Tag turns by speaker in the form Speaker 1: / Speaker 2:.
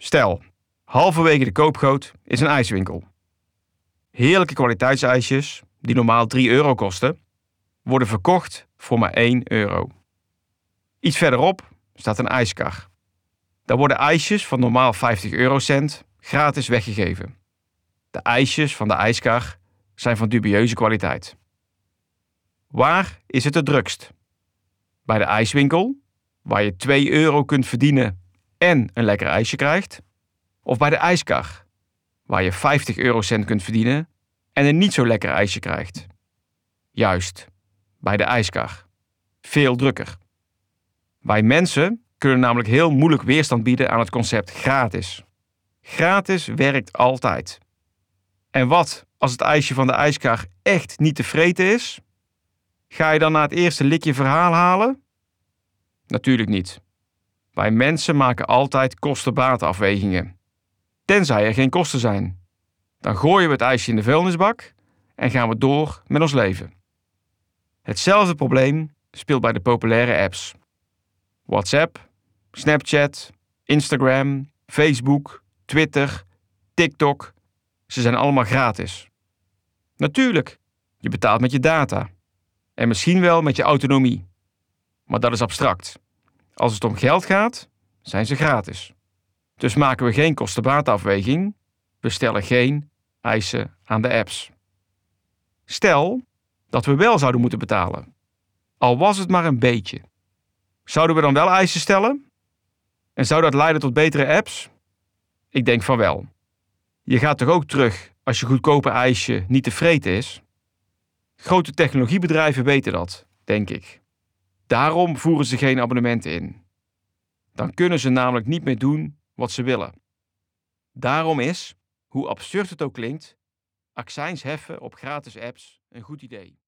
Speaker 1: Stel, halverwege de koopgoot is een ijswinkel. Heerlijke kwaliteitsijsjes, die normaal €3 kosten, worden verkocht voor maar €1. Iets verderop staat een ijskar. Daar worden ijsjes van normaal 50 eurocent gratis weggegeven. De ijsjes van de ijskar zijn van dubieuze kwaliteit. Waar is het drukst? Bij de ijswinkel, waar je €2 kunt verdienen en een lekker ijsje krijgt? Of bij de ijskar, waar je 50 eurocent kunt verdienen en een niet zo lekker ijsje krijgt? Juist, bij de ijskar. Veel drukker. Wij mensen kunnen namelijk heel moeilijk weerstand bieden aan het concept gratis. Gratis werkt altijd. En wat als het ijsje van de ijskar echt niet te vreten is? Ga je dan na het eerste likje verhaal halen? Natuurlijk niet. Wij mensen maken altijd kosten-batenafwegingen. Tenzij er geen kosten zijn. Dan gooien we het ijsje in de vuilnisbak en gaan we door met ons leven. Hetzelfde probleem speelt bij de populaire apps. WhatsApp, Snapchat, Instagram, Facebook, Twitter, TikTok. Ze zijn allemaal gratis. Natuurlijk, je betaalt met je data. En misschien wel met je autonomie. Maar dat is abstract. Als het om geld gaat, zijn ze gratis. Dus maken we geen kosten-batenafweging. We stellen geen eisen aan de apps. Stel dat we wel zouden moeten betalen. Al was het maar een beetje. Zouden we dan wel eisen stellen? En zou dat leiden tot betere apps? Ik denk van wel. Je gaat toch ook terug als je goedkope ijsje niet te vreten is? Grote technologiebedrijven weten dat, denk ik. Daarom voeren ze geen abonnementen in. Dan kunnen ze namelijk niet meer doen wat ze willen. Daarom is, hoe absurd het ook klinkt, accijns heffen op gratis apps een goed idee.